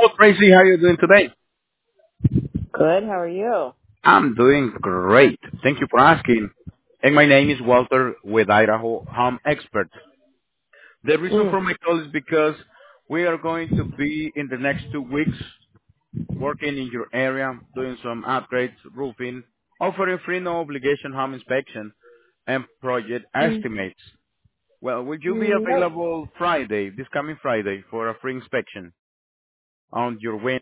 Tracy, how are you doing today? Good. How are you? I'm doing great. Thank you for asking. And my name is Walter with Idaho Home Expert. The reason Mm. for my call is because we are going to be in the next 2 weeks working in your area, doing some upgrades, roofing, offering free no obligation home inspection and project Mm. estimates. Well, will you be Nope. available Friday, this coming Friday, for a free inspection on your wind?